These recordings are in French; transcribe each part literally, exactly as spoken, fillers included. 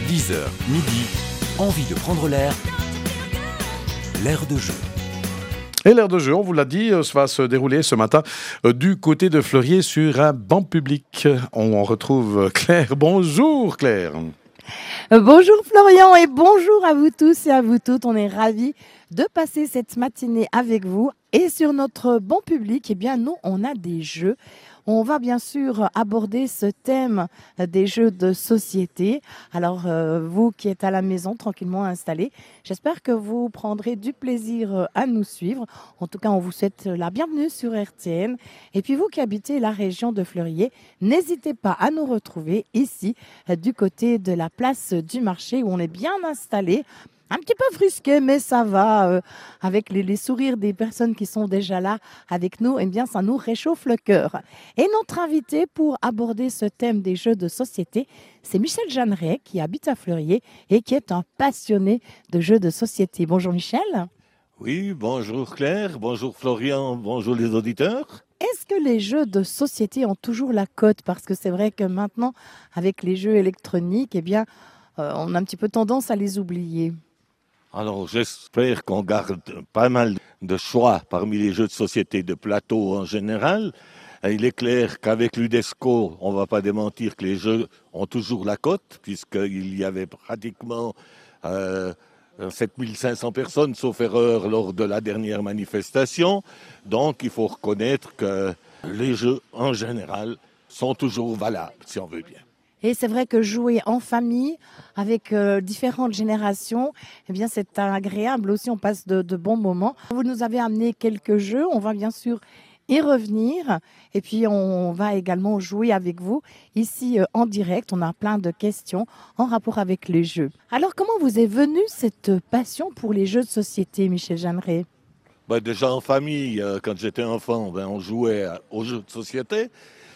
dix heures, midi, envie de prendre l'air, l'air de jeu. Et l'air de jeu, on vous l'a dit, ça va se dérouler ce matin du côté de Fleurier sur un banc public. On retrouve Claire. Bonjour Claire. Bonjour Florian et bonjour à vous tous et à vous toutes. On est ravis de passer cette matinée avec vous. Et sur notre banc public, eh bien, nous, on a des jeux. On va bien sûr aborder ce thème des jeux de société. Alors, euh, vous qui êtes à la maison, tranquillement installés, j'espère que vous prendrez du plaisir à nous suivre. En tout cas, on vous souhaite la bienvenue sur R T N. Et puis, vous qui habitez la région de Fleurier, n'hésitez pas à nous retrouver ici, du côté de la place du marché, où on est bien installé. Un petit peu frisqué, mais ça va. Euh, avec les, les sourires des personnes qui sont déjà là avec nous, eh bien, ça nous réchauffe le cœur. Et notre invité pour aborder ce thème des jeux de société, c'est Michel Jeanneret, qui habite à Fleurier et qui est un passionné de jeux de société. Bonjour Michel. Oui, bonjour Claire, bonjour Florian, bonjour les auditeurs. Est-ce que les jeux de société ont toujours la cote? Parce que c'est vrai que maintenant, avec les jeux électroniques, eh bien, euh, on a un petit peu tendance à les oublier. Alors j'espère qu'on garde pas mal de choix parmi les jeux de société de plateau en général. Il est clair qu'avec l'UDESCO, on ne va pas démentir que les jeux ont toujours la cote, puisqu'il y avait pratiquement euh, sept mille cinq cents personnes, sauf erreur, lors de la dernière manifestation. Donc il faut reconnaître que les jeux en général sont toujours valables, si on veut bien. Et c'est vrai que jouer en famille, avec euh, différentes générations, eh bien c'est agréable aussi, on passe de, de bons moments. Vous nous avez amené quelques jeux, on va bien sûr y revenir. Et puis on va également jouer avec vous ici euh, en direct. On a plein de questions en rapport avec les jeux. Alors comment vous est venue cette passion pour les jeux de société, Michel Jeanneret? Ben, déjà en famille, euh, quand j'étais enfant, ben, on jouait aux jeux de société.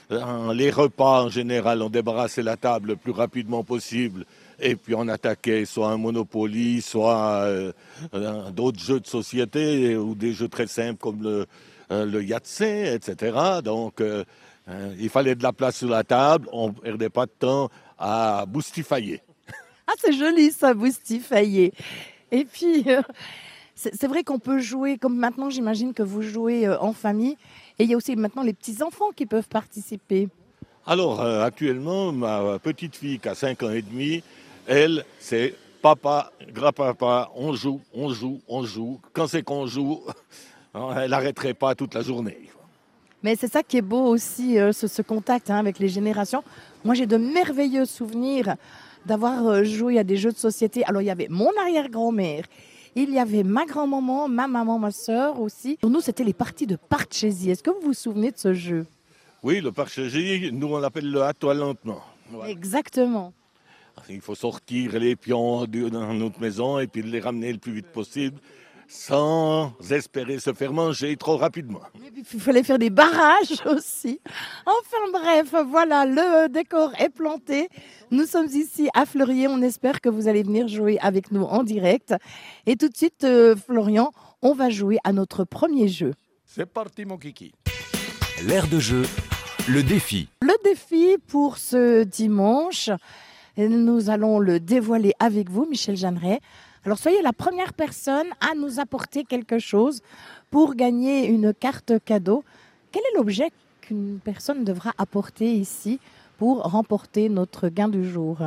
Les repas, en général, on débarrassait la table le plus rapidement possible et puis on attaquait soit un Monopoly, soit euh, d'autres jeux de société ou des jeux très simples comme le, euh, le Yahtzee, et cetera. Donc, euh, euh, il fallait de la place sur la table, on ne perdait pas de temps à boustifailler. Ah, c'est joli ça, boustifailler. Et puis... Euh... C'est vrai qu'on peut jouer, comme maintenant j'imagine que vous jouez en famille, et il y a aussi maintenant les petits-enfants qui peuvent participer. Alors euh, actuellement, ma petite fille qui a cinq ans et demi, elle, c'est papa, grand-papa, on joue, on joue, on joue. Quand c'est qu'on joue, elle n'arrêterait pas toute la journée. Mais c'est ça qui est beau aussi, euh, ce, ce contact hein, avec les générations. Moi j'ai de merveilleux souvenirs d'avoir euh, joué à des jeux de société. Alors il y avait mon arrière-grand-mère, il y avait ma grand-maman, ma maman, ma sœur aussi. Pour nous, c'était les parties de Parcheesi. Est-ce que vous vous souvenez de ce jeu? Oui, le Parcheesi, nous on l'appelle le « à-toi lentement ». Voilà. Exactement. Il faut sortir les pions dans notre maison et puis les ramener le plus vite possible sans espérer se faire manger trop rapidement. Il fallait faire des barrages aussi. Enfin bref, voilà, le décor est planté. Nous sommes ici à Fleurier. On espère que vous allez venir jouer avec nous en direct. Et tout de suite, euh, Florian, on va jouer à notre premier jeu. C'est parti mon kiki. L'air de jeu, le défi. Le défi pour ce dimanche, nous allons le dévoiler avec vous, Michel Jeanneret. Alors, soyez la première personne à nous apporter quelque chose pour gagner une carte cadeau. Quel est l'objet qu'une personne devra apporter ici pour remporter notre gain du jour?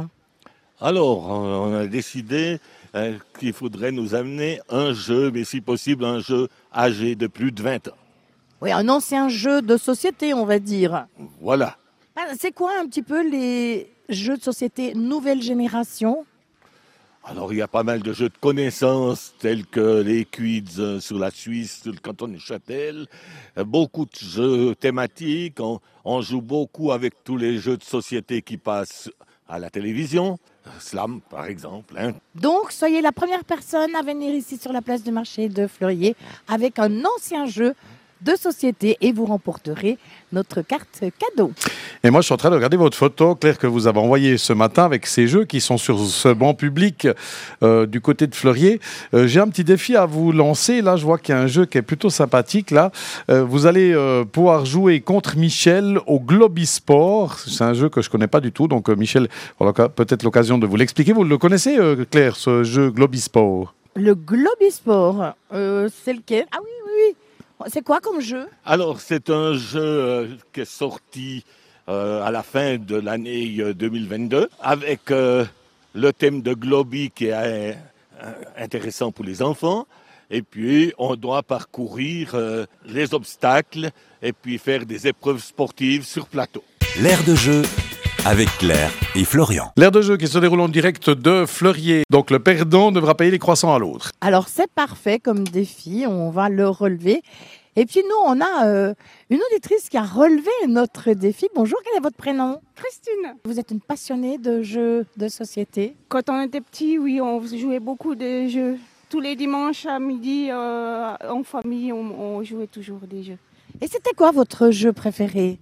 Alors, on a décidé euh, qu'il faudrait nous amener un jeu, mais si possible, un jeu âgé de plus de vingt ans. Oui, un ancien jeu de société, on va dire. Voilà. C'est quoi un petit peu les jeux de société nouvelle génération? Alors, il y a pas mal de jeux de connaissances, tels que les quiz sur la Suisse, sur le canton de Châtel. Beaucoup de jeux thématiques. On, on joue beaucoup avec tous les jeux de société qui passent à la télévision. Slam, par exemple. Hein. Donc, soyez la première personne à venir ici sur la place du marché de Fleurier avec un ancien jeu de société et vous remporterez notre carte cadeau. Et moi, je suis en train de regarder votre photo, Claire, que vous avez envoyée ce matin avec ces jeux qui sont sur ce banc public euh, du côté de Fleurier. Euh, j'ai un petit défi à vous lancer. Là, je vois qu'il y a un jeu qui est plutôt sympathique. Là, euh, vous allez euh, pouvoir jouer contre Michel au Globisport. C'est un jeu que je ne connais pas du tout. Donc, euh, Michel aura peut-être l'occasion de vous l'expliquer. Vous le connaissez, euh, Claire, ce jeu Globisport? Le Globisport, euh, c'est lequel? Ah oui, oui, oui. C'est quoi comme jeu? Alors, c'est un jeu euh, qui est sorti euh, à la fin de l'année euh, deux mille vingt-deux avec euh, le thème de Globi qui est euh, intéressant pour les enfants. Et puis, on doit parcourir euh, les obstacles et puis faire des épreuves sportives sur plateau. L'air de jeu avec Claire et Florian. L'air de jeu qui se déroule en direct de Fleurier. Donc, le perdant devra payer les croissants à l'autre. Alors, c'est parfait comme défi. On va le relever. Et puis, nous, on a euh, une auditrice qui a relevé notre défi. Bonjour, quel est votre prénom? Christine. Vous êtes une passionnée de jeux de société? Quand on était petit, oui, on jouait beaucoup de jeux. Tous les dimanches à midi, euh, en famille, on, on jouait toujours des jeux. Et c'était quoi votre jeu préféré?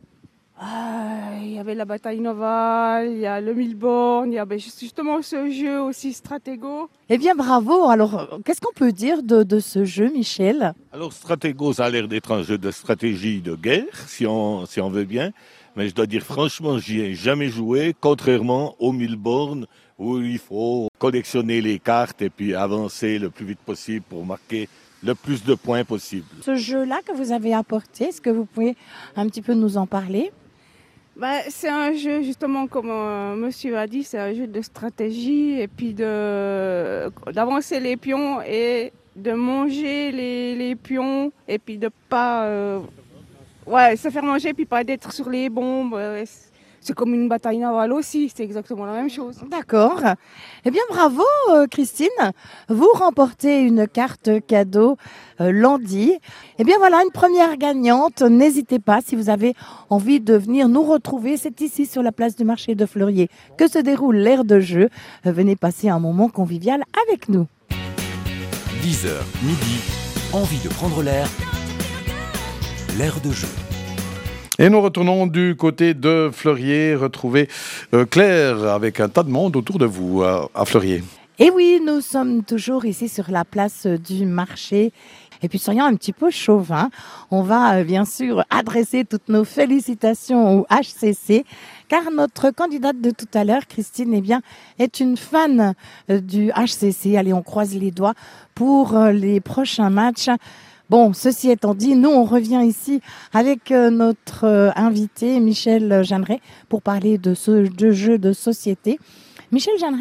Ah, il y avait la bataille navale, il y a le mille bornes, il y avait justement ce jeu aussi Stratego. Eh bien, bravo. Alors, qu'est-ce qu'on peut dire de, de ce jeu, Michel? Alors, Stratego, ça a l'air d'être un jeu de stratégie de guerre, si on, si on veut bien. Mais je dois dire, franchement, j'y ai jamais joué, contrairement aux mille bornes, où il faut collectionner les cartes et puis avancer le plus vite possible pour marquer le plus de points possible. Ce jeu-là que vous avez apporté, est-ce que vous pouvez un petit peu nous en parler? Bah, c'est un jeu, justement, comme euh, monsieur a dit, c'est un jeu de stratégie et puis de, d'avancer les pions et de manger les, les pions et puis de pas euh, ouais, se faire manger et puis pas d'être sur les bombes. Euh, c'est comme une bataille navale aussi, c'est exactement la même chose. D'accord. Eh bien, bravo, euh, Christine. Vous remportez une carte cadeau euh, Landy. Eh bien, voilà, une première gagnante. N'hésitez pas, si vous avez envie de venir nous retrouver, c'est ici sur la place du marché de Fleurier que se déroule l'air de jeu. Euh, venez passer un moment convivial avec nous. dix heures, midi, envie de prendre l'air. L'air de jeu. Et nous retournons du côté de Fleurier, retrouver euh, Claire avec un tas de monde autour de vous à, à Fleurier. Et oui, nous sommes toujours ici sur la place du marché. Et puis, soyons un petit peu chauvin, on va euh, bien sûr adresser toutes nos félicitations au H C C, car notre candidate de tout à l'heure, Christine, eh bien, est une fan euh, du H C C. Allez, on croise les doigts pour euh, les prochains matchs. Bon, ceci étant dit, nous, on revient ici avec euh, notre euh, invité, Michel Jeanneret, pour parler de ce de jeu de société. Michel Jeanneret,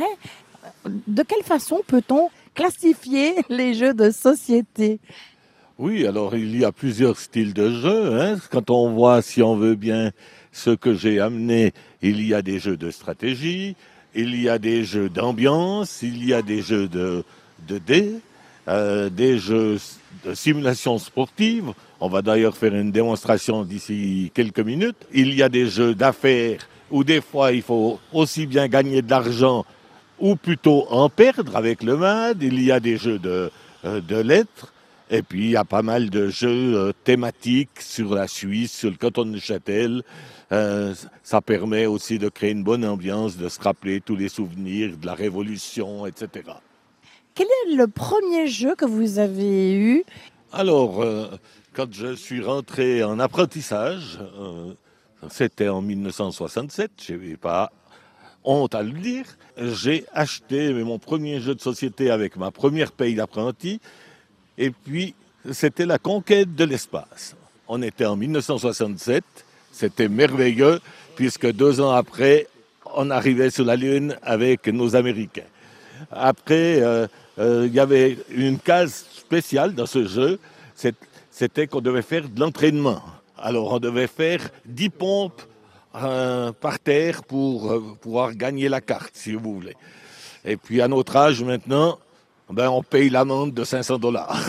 de quelle façon peut-on classifier les jeux de société? Oui, alors il y a plusieurs styles de jeux. Hein. Quand on voit, si on veut bien, ce que j'ai amené, il y a des jeux de stratégie, il y a des jeux d'ambiance, il y a des jeux de, de dés, euh, des jeux de simulation sportive. On va d'ailleurs faire une démonstration d'ici quelques minutes. Il y a des jeux d'affaires où des fois il faut aussi bien gagner de l'argent ou plutôt en perdre avec le M A D. Il y a des jeux de, euh, de lettres. Et puis, il y a pas mal de jeux euh, thématiques sur la Suisse, sur le canton de Neuchâtel. Euh, ça permet aussi de créer une bonne ambiance, de se rappeler tous les souvenirs de la Révolution, et cetera. Quel est le premier jeu que vous avez eu? Alors, euh, quand je suis rentré en apprentissage, euh, c'était en mille neuf cent soixante-sept, je n'ai pas honte à le dire, j'ai acheté mon premier jeu de société avec ma première paye d'apprenti. Et puis, c'était la conquête de l'espace. On était en mille neuf cent soixante-sept, c'était merveilleux, puisque deux ans après, on arrivait sur la Lune avec nos Américains. Après, euh, euh, il y avait une case spéciale dans ce jeu, c'était qu'on devait faire de l'entraînement. Alors, on devait faire dix pompes euh, par terre pour euh, pouvoir gagner la carte, si vous voulez. Et puis, à notre âge maintenant, ben, on paye l'amende de cinq cents dollars.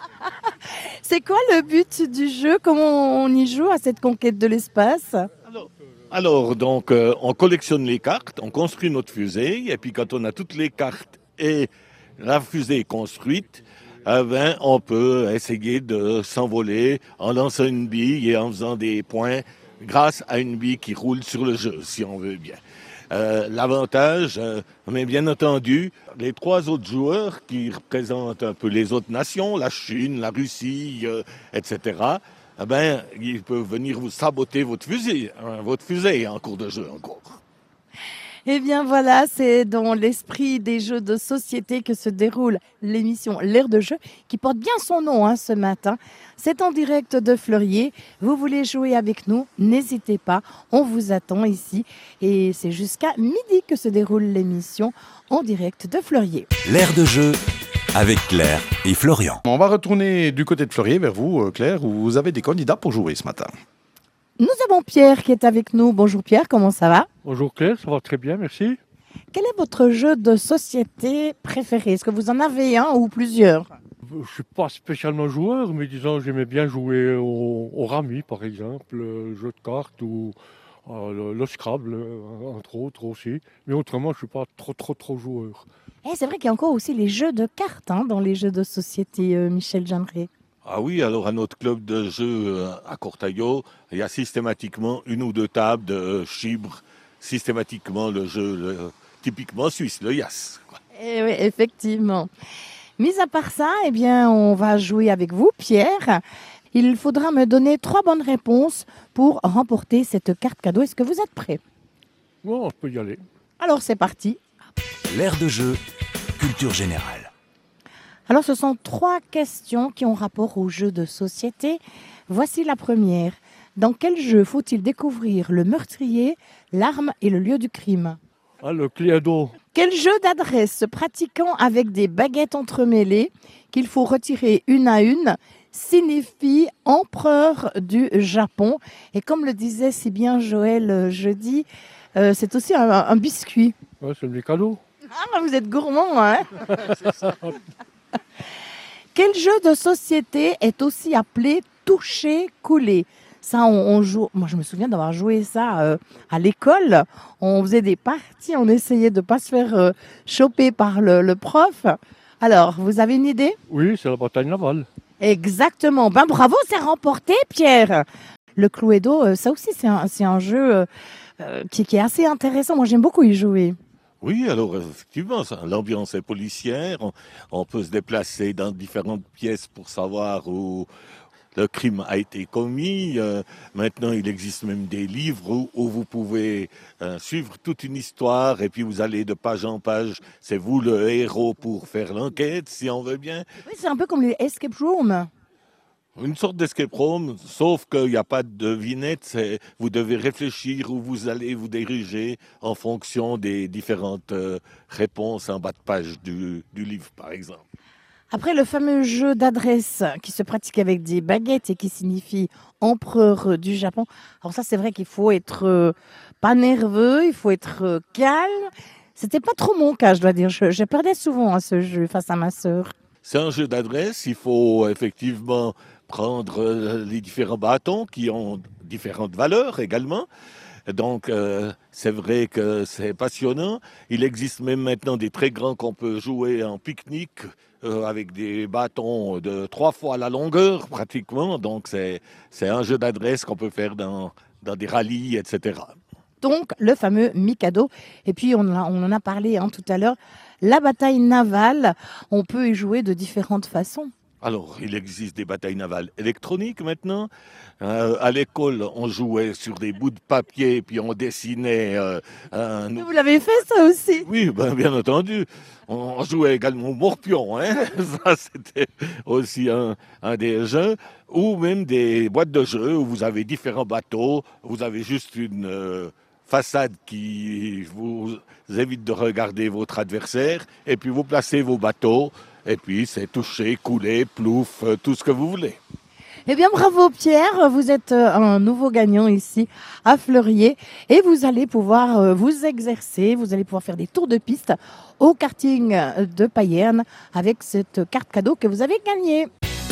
C'est quoi le but du jeu? Comment on y joue à cette conquête de l'espace? Alors, alors donc, euh, on collectionne les cartes, on construit notre fusée, et puis quand on a toutes les cartes et la fusée est construite, eh ben, on peut essayer de s'envoler en lançant une bille et en faisant des points grâce à une bille qui roule sur le jeu, si on veut bien. Euh, l'avantage, euh, mais bien entendu, les trois autres joueurs qui représentent un peu les autres nations, la Chine, la Russie, euh, et cetera, eh ben, ils peuvent venir vous saboter votre fusée, hein, votre fusée en cours de jeu encore. Eh bien voilà, c'est dans l'esprit des jeux de société que se déroule l'émission L'air de jeu, qui porte bien son nom hein, ce matin. C'est en direct de Fleurier. Vous voulez jouer avec nous? N'hésitez pas, on vous attend ici. Et c'est jusqu'à midi que se déroule l'émission en direct de Fleurier. L'air de jeu avec Claire et Florian. On va retourner du côté de Fleurier vers vous, Claire, où vous avez des candidats pour jouer ce matin. Nous avons Pierre qui est avec nous. Bonjour Pierre, comment ça va? Bonjour Claire, ça va très bien, merci. Quel est votre jeu de société préféré? Est-ce que vous en avez un ou plusieurs? Je ne suis pas spécialement joueur, mais disons j'aimais bien jouer au, au rami par exemple, le jeu de cartes ou euh, le, le Scrabble entre autres aussi. Mais autrement je ne suis pas trop trop trop joueur. Et c'est vrai qu'il y a encore aussi les jeux de cartes hein, dans les jeux de société, euh, Michel Jeanneret. Ah oui, alors à notre club de jeu à Cortaillot, il y a systématiquement une ou deux tables de chibre, systématiquement le jeu le, typiquement suisse, le Yas. Eh oui, effectivement. Mis à part ça, eh bien, on va jouer avec vous, Pierre. Il faudra me donner trois bonnes réponses pour remporter cette carte cadeau. Est-ce que vous êtes prêts? Bon, on peut y aller. Alors c'est parti. L'air de jeu, culture générale. Alors, ce sont trois questions qui ont rapport au jeu de société. Voici la première. Dans quel jeu faut-il découvrir le meurtrier, l'arme et le lieu du crime? Ah, le Cluedo. Quel jeu d'adresse se pratiquant avec des baguettes entremêlées qu'il faut retirer une à une signifie empereur du Japon? Et comme le disait si bien Joël jeudi, euh, c'est aussi un, un biscuit. Ouais, c'est le Mikado. Ah, vous êtes gourmand, hein? C'est ça. Quel jeu de société est aussi appelé toucher-couler? Ça, on, on joue. Moi, je me souviens d'avoir joué ça euh, à l'école. On faisait des parties, on essayait de ne pas se faire euh, choper par le, le prof. Alors, vous avez une idée? Oui, c'est la bataille navale. Exactement. Ben bravo, c'est remporté, Pierre. Le Cluedo, euh, ça aussi, c'est un, c'est un jeu euh, euh, qui, qui est assez intéressant. Moi, j'aime beaucoup y jouer. Oui, alors effectivement, ça, l'ambiance est policière. On, on peut se déplacer dans différentes pièces pour savoir où le crime a été commis. Euh, maintenant, il existe même des livres où, où vous pouvez euh, suivre toute une histoire et puis vous allez de page en page. C'est vous le héros pour faire l'enquête, si on veut bien. Oui, c'est un peu comme les escape rooms. Une sorte d'escape room, sauf qu'il n'y a pas de devinette. C'est, vous devez réfléchir où vous allez vous diriger en fonction des différentes euh, réponses en bas de page du, du livre, par exemple. Après, le fameux jeu d'adresse qui se pratique avec des baguettes et qui signifie empereur du Japon. Alors ça, c'est vrai qu'il faut être euh, pas nerveux, il faut être euh, calme. C'était pas trop mon cas, je dois dire. Je, je perdais souvent à ce jeu face à ma sœur. C'est un jeu d'adresse. Il faut effectivement prendre les différents bâtons qui ont différentes valeurs également. Donc, euh, c'est vrai que c'est passionnant. Il existe même maintenant des très grands qu'on peut jouer en pique-nique euh, avec des bâtons de trois fois la longueur pratiquement. Donc, c'est, c'est un jeu d'adresse qu'on peut faire dans, dans des rallyes, et cetera. Donc, le fameux Mikado. Et puis, on, a, on en a parlé hein, tout à l'heure. La bataille navale, on peut y jouer de différentes façons. Alors, il existe des batailles navales électroniques maintenant. Euh, à l'école, on jouait sur des bouts de papier, puis on dessinait euh, un... Vous l'avez fait, ça aussi? Oui, ben, bien entendu. On jouait également au morpion. Hein. Ça, c'était aussi un, un des jeux. Ou même des boîtes de jeux où vous avez différents bateaux. Vous avez juste une euh, façade qui vous évite de regarder votre adversaire. Et puis, vous placez vos bateaux. Et puis, c'est toucher, couler, plouf, tout ce que vous voulez. Eh bien, bravo Pierre, vous êtes un nouveau gagnant ici à Fleurier et vous allez pouvoir vous exercer, vous allez pouvoir faire des tours de piste au karting de Payerne avec cette carte cadeau que vous avez gagnée.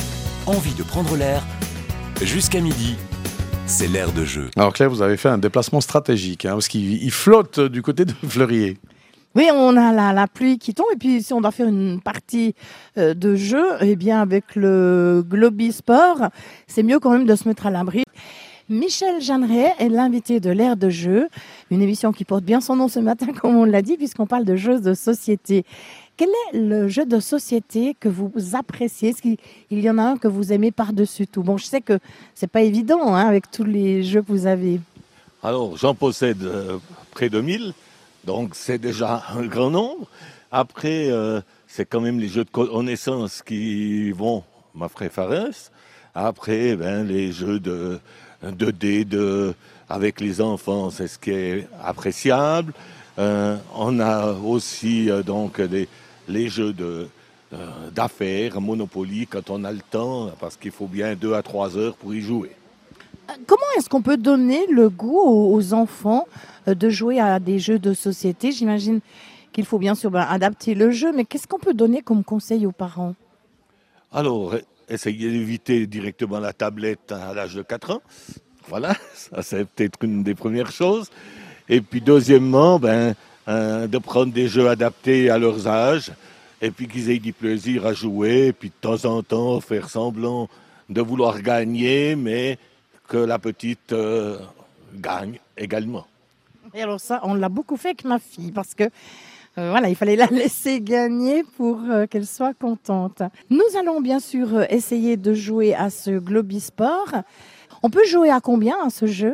Envie de prendre l'air? Jusqu'à midi, c'est l'air de jeu. Alors Claire, vous avez fait un déplacement stratégique, hein, parce qu'il il flotte du côté de Fleurier. Oui, on a la, la pluie qui tombe et puis si on doit faire une partie euh, de jeu, eh bien avec le Globisport, c'est mieux quand même de se mettre à l'abri. Michel Jeanneret est l'invité de l'Air de jeu, une émission qui porte bien son nom ce matin, comme on l'a dit, puisqu'on parle de jeux de société. Quel est le jeu de société que vous appréciez? Est-ce qu'il y en a un que vous aimez par-dessus tout? Bon, je sais que c'est pas évident hein, avec tous les jeux que vous avez. Alors, j'en possède euh, près de mille, donc c'est déjà un grand nombre. Après, euh, c'est quand même les jeux de connaissances qui vont ma préférence. Après, ben, les jeux de, de dés de, avec les enfants, c'est ce qui est appréciable. Euh, on a aussi euh, donc des, les jeux de, euh, d'affaires, Monopoly, quand on a le temps, parce qu'il faut bien deux à trois heures pour y jouer. Comment est-ce qu'on peut donner le goût aux, aux enfants euh, de jouer à des jeux de société? J'imagine qu'il faut bien sûr ben, adapter le jeu, mais qu'est-ce qu'on peut donner comme conseil aux parents? Alors, essayez d'éviter directement la tablette à l'âge de quatre ans. Voilà, ça c'est peut-être une des premières choses. Et puis deuxièmement, ben, euh, de prendre des jeux adaptés à leurs âges, et puis qu'ils aient du plaisir à jouer, et puis de temps en temps faire semblant de vouloir gagner, mais que la petite euh, gagne également. Et alors ça, on l'a beaucoup fait avec ma fille, parce que euh, voilà, il fallait la laisser gagner pour euh, qu'elle soit contente. Nous allons bien sûr euh, essayer de jouer à ce Globisport. On peut jouer à combien à ce jeu?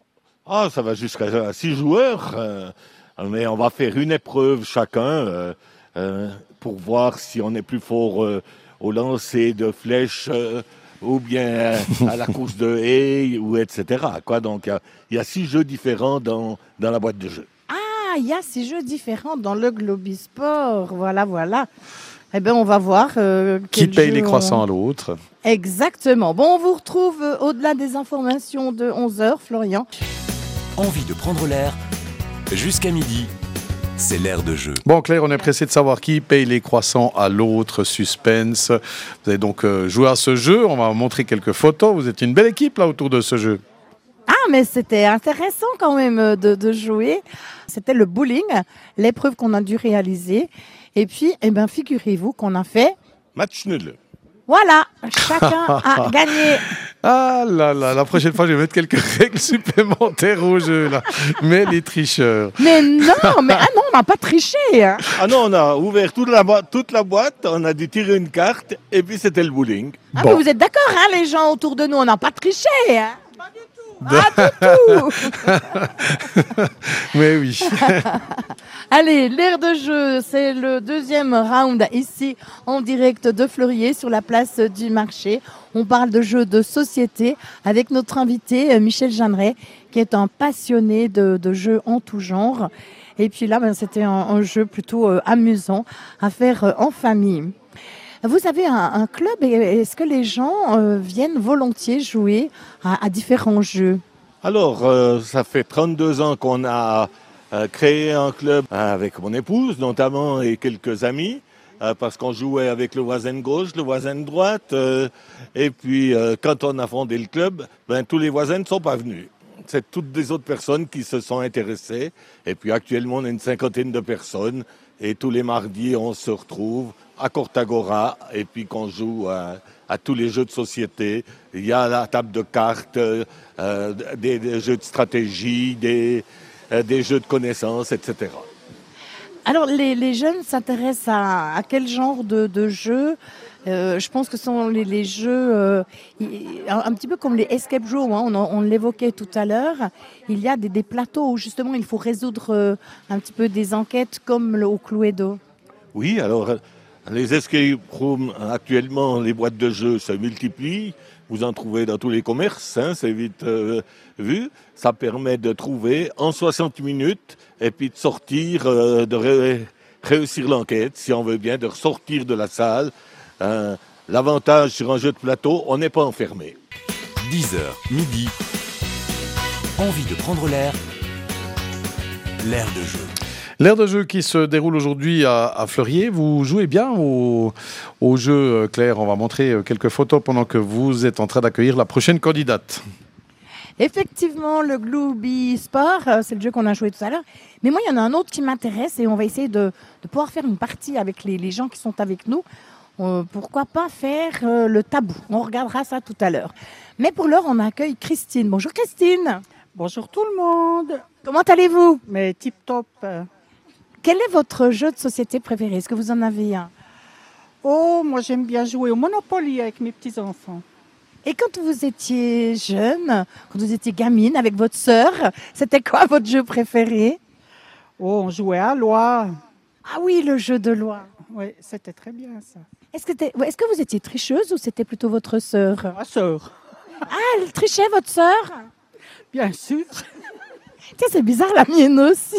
Ah, ça va jusqu'à six joueurs, euh, mais on va faire une épreuve chacun euh, euh, pour voir si on est plus fort euh, au lancer de flèches euh, ou bien à la course de haies, ou et cetera. Quoi. Donc, il y, y a six jeux différents dans, dans la boîte de jeux. Ah, il y a six jeux différents dans le Globisport. Voilà, voilà. Eh bien, on va voir. Euh, Qui paye les on... croissants à l'autre? Exactement. Bon, on vous retrouve euh, au-delà des informations de onze heures, Florian. Envie de prendre l'air, jusqu'à midi, c'est l'Air de jeu. Bon, Claire, on est pressé de savoir qui paye les croissants à l'autre. Suspense. Vous avez donc euh, joué à ce jeu. On va vous montrer quelques photos. Vous êtes une belle équipe là autour de ce jeu. Ah, mais c'était intéressant quand même de, de jouer. C'était le bowling, l'épreuve qu'on a dû réaliser. Et puis, eh ben, figurez-vous qu'on a fait... Match nul. Voilà, chacun a gagné. Ah là là, la prochaine fois, je vais mettre quelques règles supplémentaires au jeu, là. Mais les tricheurs. Mais non, mais ah non, on n'a pas triché. Hein. Ah non, on a ouvert toute la, bo- toute la boîte, on a dû tirer une carte, et puis c'était le bowling. Ah, Bon. mais vous êtes d'accord, hein, les gens autour de nous, on n'a pas triché. Hein. Pas du tout. Pas du tout. Mais oui. Allez, l'air de jeu, c'est le deuxième round ici en direct de Fleurier sur la place du marché. On parle de jeux de société avec notre invité Michel Jeanneret qui est un passionné de, de jeux en tout genre. Et puis là, ben, c'était un, un jeu plutôt euh, amusant à faire euh, en famille. Vous avez un, un club et est-ce que les gens euh, viennent volontiers jouer à, à différents jeux? Alors, euh, ça fait trente-deux ans qu'on a euh, créé un club avec mon épouse, notamment, et quelques amis, euh, parce qu'on jouait avec le voisin de gauche, le voisin de droite. Euh, et puis, euh, quand on a fondé le club, ben, tous les voisins ne sont pas venus. C'est toutes des autres personnes qui se sont intéressées. Et puis, actuellement, on a une cinquantaine de personnes. Et tous les mardis, on se retrouve à Cortagora et puis qu'on joue à, à tous les jeux de société. Il y a la table de cartes, euh, des, des jeux de stratégie, des, euh, des jeux de connaissances, et cetera. Alors, les, les jeunes s'intéressent à, à quel genre de, de jeux? Euh, je pense que ce sont les, les jeux, euh, un, un petit peu comme les escape rooms, hein, on, on l'évoquait tout à l'heure. Il y a des, des plateaux où justement il faut résoudre euh, un petit peu des enquêtes comme le, au Cluedo. Oui, alors les escape rooms, actuellement, les boîtes de jeux se multiplient. Vous en trouvez dans tous les commerces, hein, c'est vite euh, vu. Ça permet de trouver en soixante minutes et puis de sortir, euh, de ré- réussir l'enquête, si on veut bien, de ressortir de la salle. Euh, l'avantage sur un jeu de plateau, on n'est pas enfermé. dix heures, midi, envie de prendre l'air, l'Air de jeu. L'air de jeu qui se déroule aujourd'hui à, à Fleurier, vous jouez bien au, au jeu, Claire. On va montrer quelques photos pendant que vous êtes en train d'accueillir la prochaine candidate. Effectivement, le Glooby Sport, euh, c'est le jeu qu'on a joué tout à l'heure. Mais moi, il y en a un autre qui m'intéresse et on va essayer de, de pouvoir faire une partie avec les, les gens qui sont avec nous. Euh, pourquoi pas faire euh, le tabou? On regardera ça tout à l'heure. Mais pour l'heure, on accueille Christine. Bonjour Christine. Bonjour tout le monde. Comment allez-vous? Mais tip top. Quel est votre jeu de société préféré? Est-ce que vous en avez un? Oh, moi j'aime bien jouer au Monopoly avec mes petits-enfants. Et quand vous étiez jeune, quand vous étiez gamine avec votre sœur, c'était quoi votre jeu préféré? Oh, on jouait à loi. Ah oui, le jeu de loi. Oui, c'était très bien ça. Est-ce que, t'es- ouais, est-ce que vous étiez tricheuse ou c'était plutôt votre sœur? Ma sœur. Ah, elle trichait, votre sœur? Bien sûr. Tiens, c'est bizarre, la mienne aussi.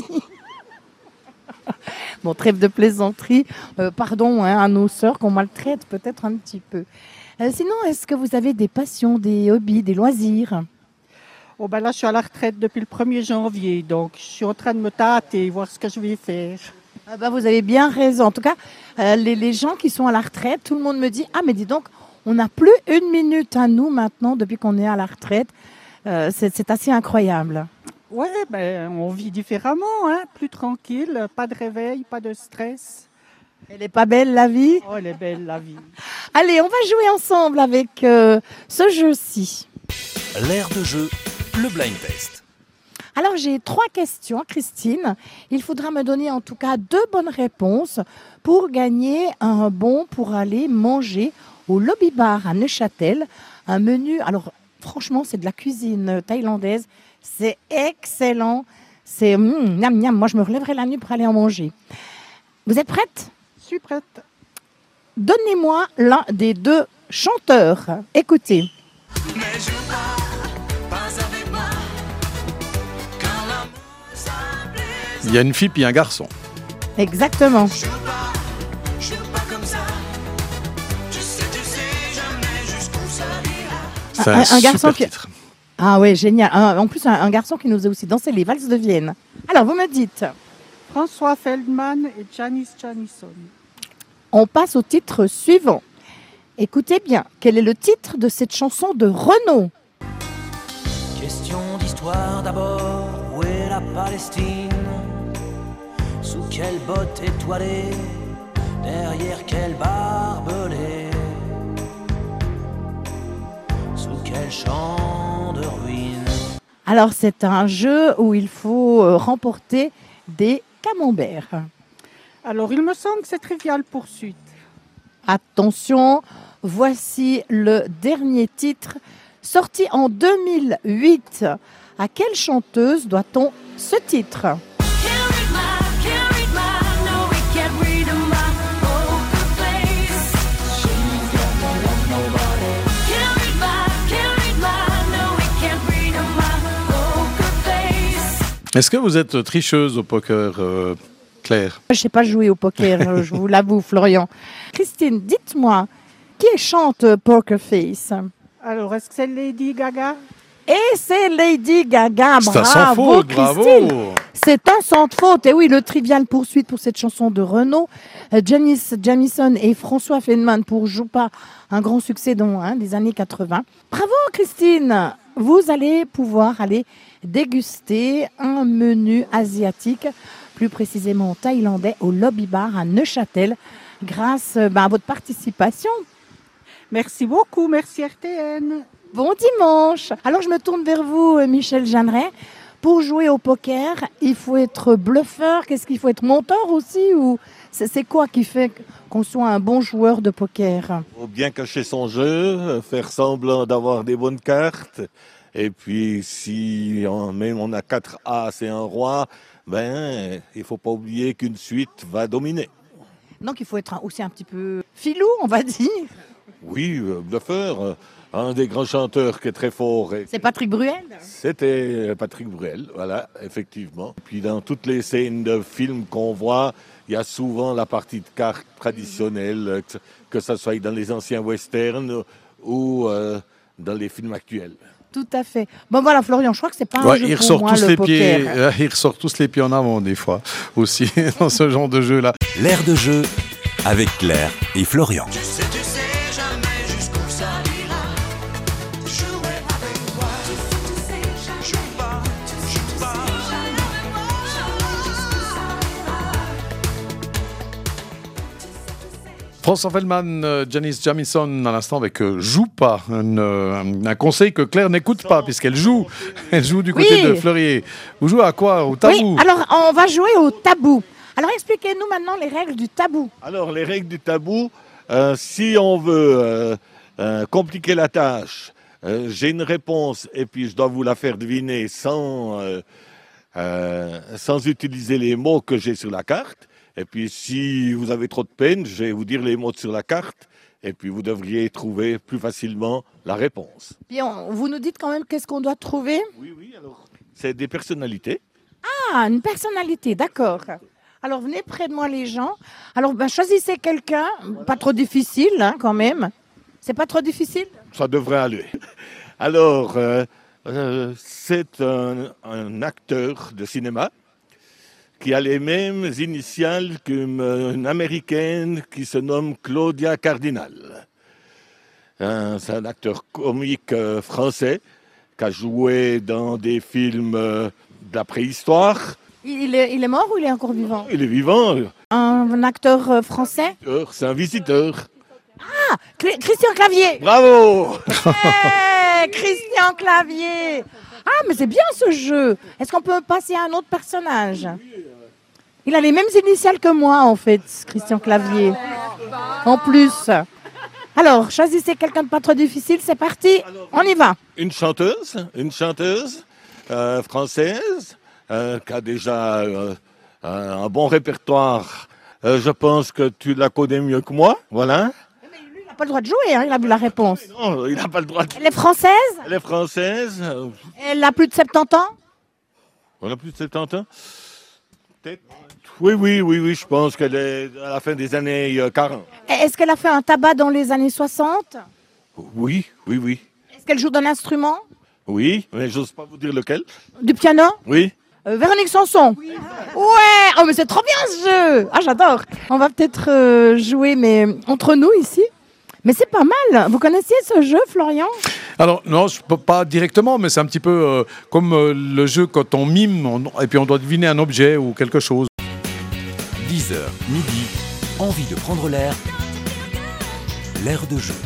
Bon, trêve de plaisanterie. Euh, pardon hein, à nos sœurs qu'on maltraite peut-être un petit peu. Euh, sinon, est-ce que vous avez des passions, des hobbies, des loisirs? Oh ben là, je suis à la retraite depuis le premier janvier, donc je suis en train de me tâter, voir ce que je vais faire. Ah bah, vous avez bien raison. En tout cas, euh, les, les gens qui sont à la retraite, tout le monde me dit « Ah, mais dis donc, on n'a plus une minute à nous maintenant depuis qu'on est à la retraite. Euh, c'est, c'est assez incroyable. » Ouais, ben on vit différemment, hein, plus tranquille, pas de réveil, pas de stress. Elle n'est pas belle, la vie? Oh, elle est belle la vie. Allez, on va jouer ensemble avec euh, ce jeu-ci. L'air de jeu, le blind test. Alors, j'ai trois questions, Christine. Il faudra me donner en tout cas deux bonnes réponses pour gagner un bon pour aller manger au Lobby Bar à Neuchâtel. Un menu, alors franchement, c'est de la cuisine thaïlandaise. C'est excellent. C'est mm, miam miam. Moi, je me relèverai la nuit pour aller en manger. Vous êtes prête? Je suis prête. Donnez-moi l'un des deux chanteurs. Écoutez. Il y a une fille puis un garçon. Exactement. C'est Un- un, un super garçon qui- titre. Ah ouais, génial. Un- en plus, un, un garçon qui nous faisait aussi danser les valses de Vienne. Alors, vous me dites, François Feldman et Janice Janison. on passe au titre suivant. Écoutez bien, quel est le titre de cette chanson de Renaud? Question d'histoire d'abord, où est la Palestine? Sous quelle botte étoilée? Derrière quel barbelé? Sous quel champ de ruines? Alors, c'est un jeu où il faut euh, remporter des camemberts. Alors, il me semble que c'est Trivial Poursuite. Attention, voici le dernier titre, sorti en deux mille huit. À quelle chanteuse doit-on ce titre? Est-ce que vous êtes tricheuse au poker, euh, Claire? Je ne sais pas jouer au poker, euh, je vous l'avoue, Florian. Christine, dites-moi, qui chante Poker Face? Alors, est-ce que c'est Lady Gaga? Et c'est Lady Gaga. C'est un Bravo, sans faute, bravo! Christine. C'est un sans faute. Et oui, le Trivial Poursuite pour cette chanson de Renaud. Euh, Janice Jamison et François Feldman pour Joue pas, un grand succès dans, hein, des années quatre-vingts. Bravo, Christine! Vous allez pouvoir aller déguster un menu asiatique, plus précisément thaïlandais, au Lobby Bar à Neuchâtel, grâce euh, ben, à votre participation. Merci beaucoup, merci R T N. Bon dimanche. Alors je me tourne vers vous, euh, Michel Jeanneret. Pour jouer au poker, il faut être bluffeur. Qu'est-ce qu'il faut être menteur aussi ou c'est, c'est quoi qui fait qu'on soit un bon joueur de poker? Faut bien cacher son jeu, faire semblant d'avoir des bonnes cartes. Et puis, si on, même on a quatre as et un roi, ben, il faut pas oublier qu'une suite va dominer. Donc il faut être un- aussi un petit peu filou, on va dire. Oui, euh, bluffeur, euh, un des grands chanteurs qui est très fort. et- C'est Patrick Bruel. C'était Patrick Bruel, voilà, effectivement. Puis dans toutes les scènes de films qu'on voit, il y a souvent la partie de cartes traditionnelle, euh, que, que ce soit dans les anciens westerns ou euh, dans les films actuels. Tout à fait. Bon voilà, Florian, je crois que c'est pas un Ouais, jeu ils pour ressortent moi, tous le les poker. pieds, euh, ils ressortent tous les pieds en avant des fois aussi dans ce genre de jeu là. L'air de jeu avec Claire et Florian. Tu sais, tu sais jamais jusqu'où ça ira. Jouer avec moi. Tu sais, tu sais François Feldman, euh, Janice Jamison à l'instant avec euh, Joue pas, un, euh, un conseil que Claire n'écoute pas puisqu'elle joue. Elle joue du côté Oui. de Fleurier. Vous jouez à quoi? Au tabou? Oui, alors on va jouer au tabou. Alors expliquez-nous maintenant les règles du tabou. Alors, les règles du tabou, euh, si on veut euh, euh, compliquer la tâche, euh, j'ai une réponse et puis je dois vous la faire deviner sans, euh, euh, sans utiliser les mots que j'ai sur la carte. Et puis, si vous avez trop de peine, je vais vous dire les mots sur la carte et puis vous devriez trouver plus facilement la réponse. Puis on- vous nous dites quand même qu'est-ce qu'on doit trouver. Oui, oui, alors. C'est des personnalités. Ah, une personnalité, d'accord. Alors venez près de moi les gens. Alors ben, choisissez quelqu'un, pas trop difficile hein, quand même. C'est pas trop difficile? Ça devrait aller. Alors, euh, euh, c'est un, un acteur de cinéma qui a les mêmes initiales qu'une une américaine qui se nomme Claudia Cardinal. Euh, c'est un acteur comique euh, français qui a joué dans des films euh, de la préhistoire. Il est, il est mort ou il est encore vivant? Il est vivant. Un, un acteur euh, français? C'est un visiteur. Cl- Christian Clavier. Bravo! Hey, Christian Clavier. Ah, mais c'est bien ce jeu. Est-ce qu'on peut passer à un autre personnage? Il a les mêmes initiales que moi, en fait, Christian Clavier. En plus. Alors, choisissez quelqu'un de pas trop difficile. C'est parti. On y va. Une chanteuse, une chanteuse euh, française euh, qui a déjà euh, un un bon répertoire. Euh, je pense que tu la connais mieux que moi, voilà. Il n'a pas le droit de jouer, hein, il a vu la réponse. Non, il n'a pas le droit. De... Elle est française? Elle est française. euh, Elle a plus de soixante-dix ans? On a plus de soixante ans. Peut-être. Oui, oui, oui, oui. Je pense qu'elle est à la fin des années euh, quarante. Est-ce qu'elle a fait un tabac dans les années soixante? Oui, oui, oui, Est-ce qu'elle joue d'un instrument? oui. Mais j'ose pas vous dire lequel. Du piano? Oui. Euh, Véronique Sanson. Ouais, oh mais c'est trop bien ce jeu. Ah j'adore. On va peut-être euh, jouer mais entre nous ici. Mais c'est pas mal. Vous connaissiez ce jeu, Florian? Alors, non, je peux pas directement, mais c'est un petit peu euh, comme euh, le jeu quand on mime on- et puis on doit deviner un objet ou quelque chose. dix heures, midi, envie de prendre l'air. L'air de jeu.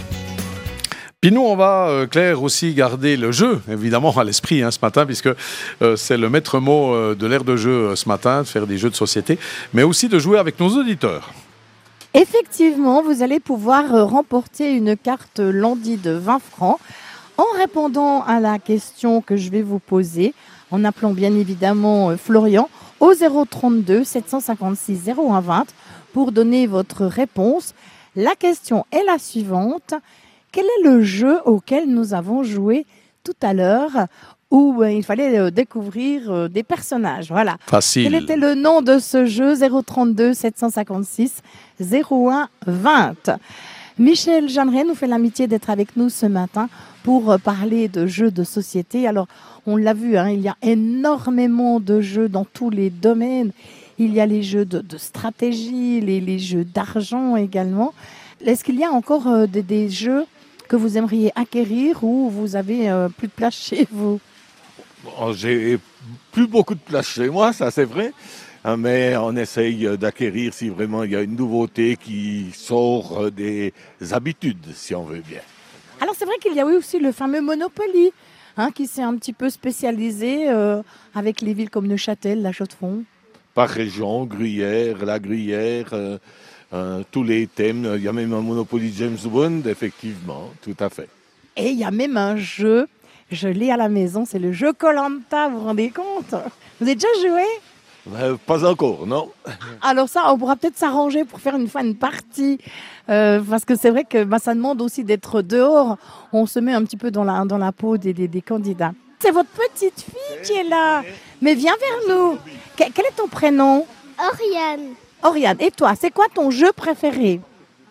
Puis nous, on va, euh, Claire, aussi garder le jeu, évidemment, à l'esprit hein, ce matin, puisque euh, c'est le maître mot euh, de l'air de jeu euh, ce matin, de faire des jeux de société, mais aussi de jouer avec nos auditeurs. Effectivement, vous allez pouvoir euh, remporter une carte Landy de vingt francs en répondant à la question que je vais vous poser, en appelant bien évidemment euh, Florian au zéro trente-deux sept cent cinquante-six zéro un vingt pour donner votre réponse. La question est la suivante. Quel est le jeu auquel nous avons joué tout à l'heure où euh, il fallait euh, découvrir euh, des personnages? Voilà. Facile. Quel était le nom de ce jeu? Zéro trente-deux sept cent cinquante-six zéro un vingt. Michel Jeanneret nous fait l'amitié d'être avec nous ce matin pour euh, parler de jeux de société. Alors, on l'a vu, hein, il y a énormément de jeux dans tous les domaines. Il y a les jeux de, de stratégie, les, les jeux d'argent également. Est-ce qu'il y a encore euh, des, des jeux que vous aimeriez acquérir ou vous avez euh, plus de place chez vous? Bon, j'ai plus beaucoup de place chez moi, ça c'est vrai. Hein, mais on essaye euh, d'acquérir si vraiment il y a une nouveauté qui sort euh, des habitudes, si on veut bien. Alors c'est vrai qu'il y a eu aussi le fameux Monopoly, hein, qui s'est un petit peu spécialisé euh, avec les villes comme Neuchâtel, La Chaux-de-Fonds. Par région, Gruyère, la Gruyère, euh, euh, tous les thèmes. Il y a même un Monopoly James Bond, effectivement, tout à fait. Et il y a même un jeu, je l'ai à la maison, c'est le jeu Koh-Lanta, vous vous rendez compte? Vous avez déjà joué? Euh, pas encore, non. Alors ça, on pourra peut-être s'arranger pour faire une fois une partie, euh, parce que c'est vrai que bah, ça demande aussi d'être dehors. On se met un petit peu dans la, dans la peau des, des, des candidats. C'est votre petite fille qui est là. Mais viens vers nous. Que- quel est ton prénom? Oriane, Oriane. Et toi, c'est quoi ton jeu préféré?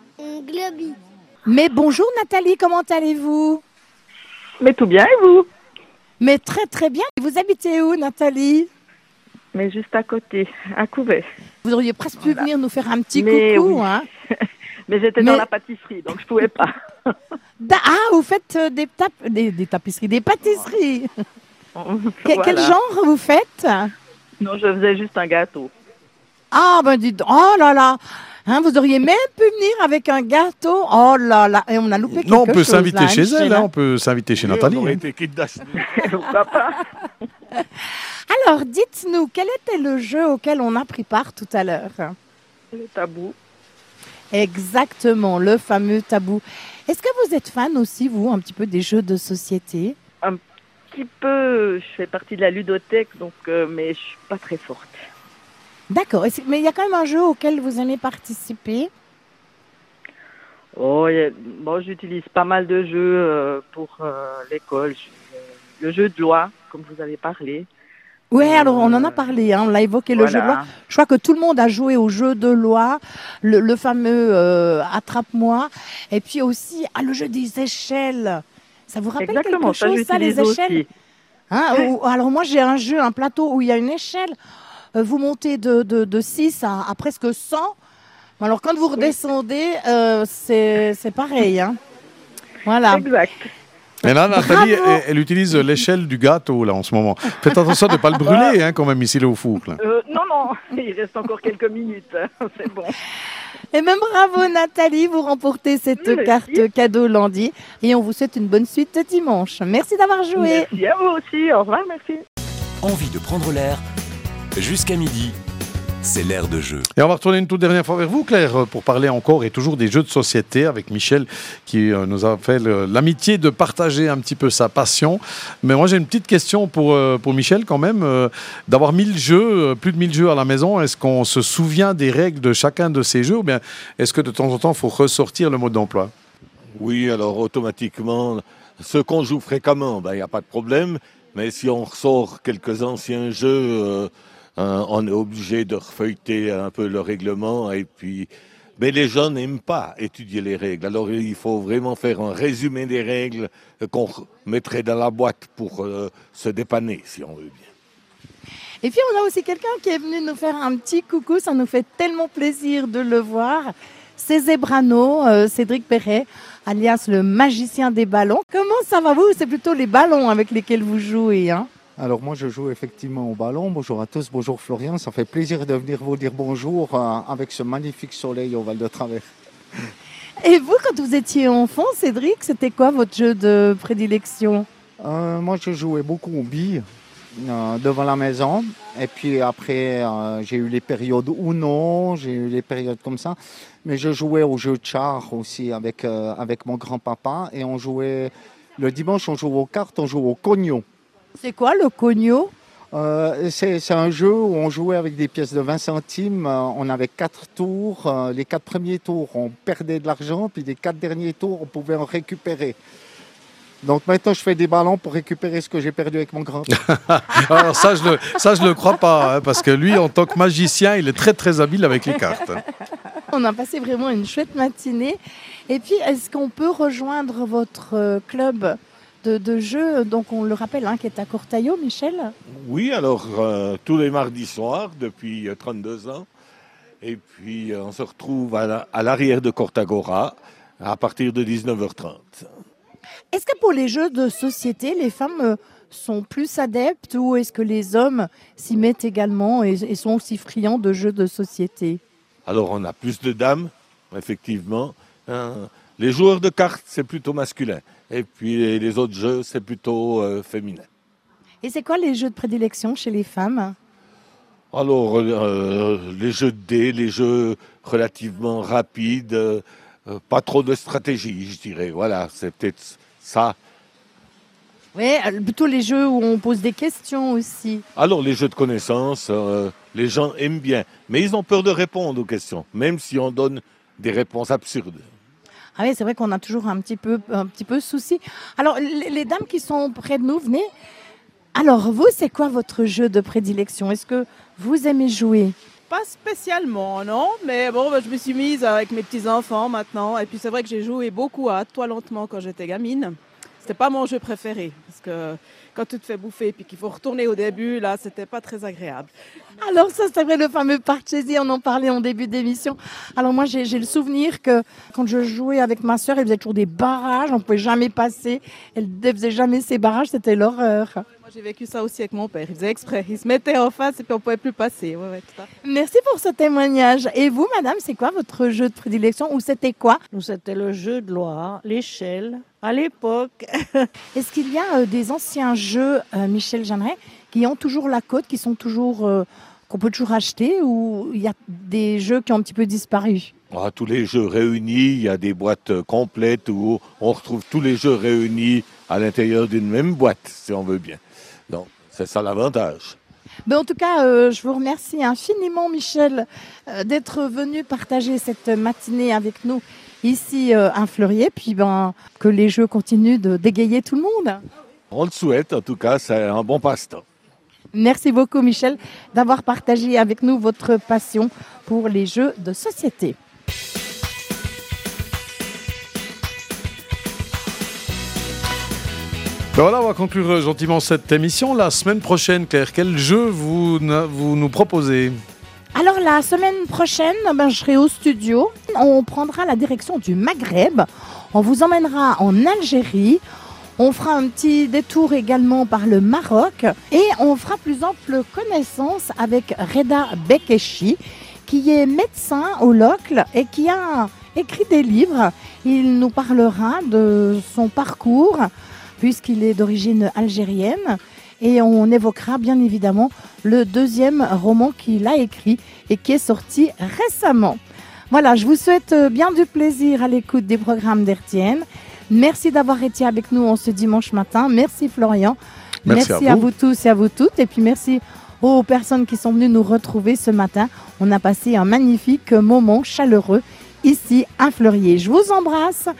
Globi. Mais bonjour Nathalie, comment allez-vous? Mais tout bien, et vous? Mais très très bien. Vous habitez où Nathalie? Mais juste à côté, à Couvet. Vous auriez presque pu Voilà. venir nous faire un petit Mais coucou. oui. Hein. Mais j'étais Mais- dans la pâtisserie, donc je pouvais pas. Da- Ah, vous faites euh, des, tap- des, des tapisseries, des pâtisseries. Que- Voilà. Quel genre vous faites? Non, je faisais juste un gâteau. Ah ben dites, oh là là, Hein, vous auriez même pu venir avec un gâteau. Oh là là, et on a loupé quelque chose. Non, on peut chose, s'inviter là, chez Michel, elle, hein. hein, on peut s'inviter chez Oui, Nathalie. on aurait hein. été quitte d'acheter. Pourquoi pas? Alors, dites-nous, quel était le jeu auquel on a pris part tout à l'heure? Le tabou. Exactement, le fameux tabou. Est-ce que vous êtes fan aussi, vous, un petit peu des jeux de société? Un petit peu, je fais partie de la ludothèque, donc, euh, mais je suis pas très forte. D'accord, et c'est- mais il y a quand même un jeu auquel vous aimez participer? Oh, il y a- bon, j'utilise pas mal de jeux euh, pour euh, l'école. Je- Le jeu de loi, comme vous avez parlé. Oui, Euh, alors on en a parlé, hein, on l'a évoqué, le jeu de loi. Voilà. Je crois que tout le monde a joué au jeu de loi, le, le fameux euh, Attrape-moi, et puis aussi ah, le jeu des échelles. Ça vous rappelle Exactement, quelque ça chose, ça, les j'utilise échelles? aussi. Hein, ou- alors moi j'ai un jeu, un plateau où il y a une échelle. Euh, vous montez de, de, de six à, à presque cent. Alors quand vous redescendez, euh, c'est c'est pareil. Hein. Voilà. Exact. Et là, Nathalie, Bravo. elle, elle utilise l'échelle du gâteau, là, en ce moment. Faites attention de ne pas le brûler, hein, quand même, ici, là, au four. Là. Euh, non, non, il reste encore quelques minutes. hein, C'est bon. Et même bravo Nathalie, vous remportez cette Merci. carte cadeau Landy. Et on vous souhaite une bonne suite de dimanche. Merci d'avoir joué. Merci à vous aussi. Au revoir, merci. Envie de prendre l'air jusqu'à midi. C'est l'air de jeu. Et on va retourner une toute dernière fois vers vous, Claire, pour parler encore et toujours des jeux de société avec Michel, qui euh, nous a fait le- l'amitié de partager un petit peu sa passion. Mais moi, j'ai une petite question pour, euh, pour Michel, quand même. Euh, d'avoir mille jeux, euh, plus de mille jeux à la maison, est-ce qu'on se souvient des règles de chacun de ces jeux ou bien est-ce que de temps en temps, il faut ressortir le mode d'emploi? Oui, alors automatiquement, ceux qu'on joue fréquemment, ben, il n'y a pas de problème. Mais si on ressort quelques anciens jeux, euh, hein, on est obligé de refeuilleter un peu le règlement. Et puis, mais les gens n'aiment pas étudier les règles. Alors il faut vraiment faire un résumé des règles euh, qu'on re- mettrait dans la boîte pour euh, se dépanner, si on veut bien. Et puis on a aussi quelqu'un qui est venu nous faire un petit coucou. Ça nous fait tellement plaisir de le voir. C'est Zebrano, euh, Cédric Perret, alias le magicien des ballons. Comment ça va vous? C'est plutôt les ballons avec lesquels vous jouez, hein? Alors moi je joue effectivement au ballon. Bonjour à tous, bonjour Florian. Ça fait plaisir de venir vous dire bonjour euh, avec ce magnifique soleil au Val de Travers. Et vous, quand vous étiez enfant, Cédric, c'était quoi votre jeu de prédilection? Euh, moi je jouais beaucoup aux billes euh, devant la maison. Et puis après euh, j'ai eu les périodes Uno, j'ai eu les périodes comme ça. Mais je jouais au jeu de char aussi avec, euh, avec mon grand-papa. Et on jouait, le dimanche on jouait aux cartes, on jouait au cogno. C'est quoi le cogno? Euh, c'est, c'est un jeu où on jouait avec des pièces de vingt centimes. Euh, on avait quatre tours. Euh, les quatre premiers tours, on perdait de l'argent. Puis les quatre derniers tours, on pouvait en récupérer. Donc maintenant, je fais des ballons pour récupérer ce que j'ai perdu avec mon grand-père. Alors ça, je le, ça, je le crois pas, hein, parce que lui, en tant que magicien, il est très, très habile avec les cartes. On a passé vraiment une chouette matinée. Et puis, est-ce qu'on peut rejoindre votre euh, club de, de jeux, donc on le rappelle, hein, qui est à Cortaillot, Michel? Oui, alors euh, tous les mardis soirs depuis euh, trente-deux ans. Et puis euh, on se retrouve à, la- à l'arrière de Cortagora à partir de dix-neuf heures trente. Est-ce que pour les jeux de société, les femmes euh, sont plus adeptes ou est-ce que les hommes s'y mettent également et, et sont aussi friands de jeux de société? Alors on a plus de dames, effectivement. Hein. Les joueurs de cartes, c'est plutôt masculin. Et puis les, les autres jeux, c'est plutôt euh, féminin. Et c'est quoi les jeux de prédilection chez les femmes? Alors euh, les jeux de dés, les jeux relativement rapides, euh, euh, pas trop de stratégie, je dirais. Voilà, c'est peut-être ça. Oui, euh, plutôt les jeux où on pose des questions aussi. Alors les jeux de connaissances, euh, les gens aiment bien, mais ils ont peur de répondre aux questions, même si on donne des réponses absurdes. Ah oui, c'est vrai qu'on a toujours un petit peu, un petit peu souci. Alors, les, les dames qui sont près de nous, venez. Alors, vous, c'est quoi votre jeu de prédilection? Est-ce que vous aimez jouer? Pas spécialement, non. Mais bon, bah, je me suis mise avec mes petits-enfants maintenant. Et puis c'est vrai que j'ai joué beaucoup à Toi lentement quand j'étais gamine. C'était pas mon jeu préféré. Parce que quand tu te fais bouffer et qu'il faut retourner au début, là, c'était pas très agréable. Alors ça, c'est vrai, le fameux Parcheesi, on en parlait en début d'émission. Alors moi, j'ai, j'ai le souvenir que quand je jouais avec ma sœur, elle faisait toujours des barrages, on ne pouvait jamais passer. Elle ne faisait jamais ses barrages, c'était l'horreur. Moi, J'ai vécu ça aussi avec mon père. Il faisait exprès. Il se mettait en face et puis on ne pouvait plus passer. Ouais, ouais, tout à fait. Merci pour ce témoignage. Et vous, madame, c'est quoi votre jeu de prédilection ou c'était quoi? Nous, c'était le jeu de loi, l'échelle, à l'époque. Est-ce qu'il y a euh, des anciens jeux, euh, Michel Jeanneret, qui ont toujours la cote, qui sont toujours, euh, qu'on peut toujours acheter, ou il y a des jeux qui ont un petit peu disparu? Ah, tous les jeux réunis, il y a des boîtes euh, complètes où on retrouve tous les jeux réunis à l'intérieur d'une même boîte, si on veut bien. Donc, c'est ça l'avantage. Ben, en tout cas, euh, je vous remercie infiniment, Michel, euh, d'être venu partager cette matinée avec nous ici euh, à Fleurier, puis ben, que les jeux continuent de dégayer tout le monde. On le souhaite, en tout cas, c'est un bon passe-temps. Merci beaucoup, Michel, d'avoir partagé avec nous votre passion pour les jeux de société. Ben voilà, on va conclure gentiment cette émission. La semaine prochaine, Claire, quel jeu vous, vous nous proposez? Alors la semaine prochaine, ben, je serai au studio. On prendra la direction du Maghreb. On vous emmènera en Algérie. On fera un petit détour également par le Maroc. Et on fera plus ample connaissance avec Reda Bekeshi, qui est médecin au Locle et qui a écrit des livres. Il nous parlera de son parcours, puisqu'il est d'origine algérienne. Et on évoquera bien évidemment le deuxième roman qu'il a écrit et qui est sorti récemment. Voilà, je vous souhaite bien du plaisir à l'écoute des programmes d'R T N. Merci d'avoir été avec nous en ce dimanche matin. Merci Florian. Merci, merci à, à vous. vous tous et à vous toutes. Et puis merci aux personnes qui sont venues nous retrouver ce matin. On a passé un magnifique moment chaleureux ici à Fleurier. Je vous embrasse.